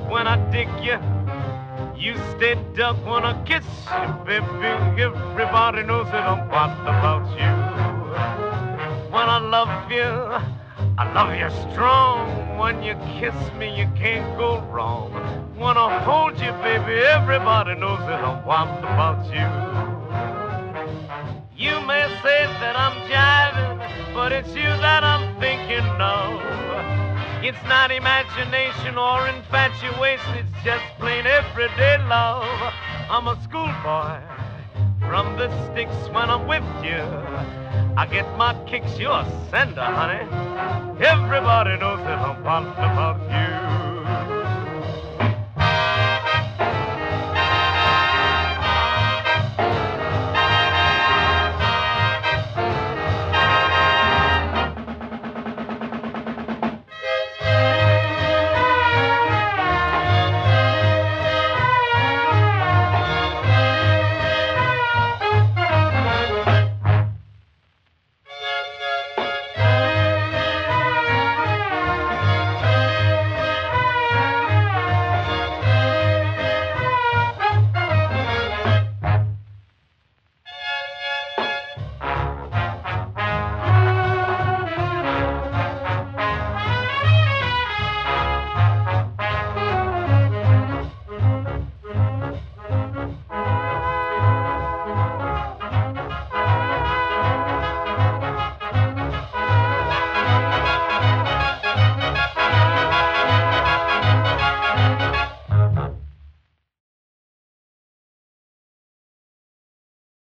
when I dig you. You stay duck when I kiss you, baby. Everybody knows that I'm wild about you. When I love you strong. When you kiss me, you can't go wrong. When I hold you, baby, everybody knows that I'm wild about you. You may say that I'm jiving, but it's you that I'm thinking of. It's not imagination or infatuation, it's just plain everyday love. I'm a schoolboy from the sticks when I'm with you. I get my kicks, you're a sender, honey. Everybody knows that I'm wild about you.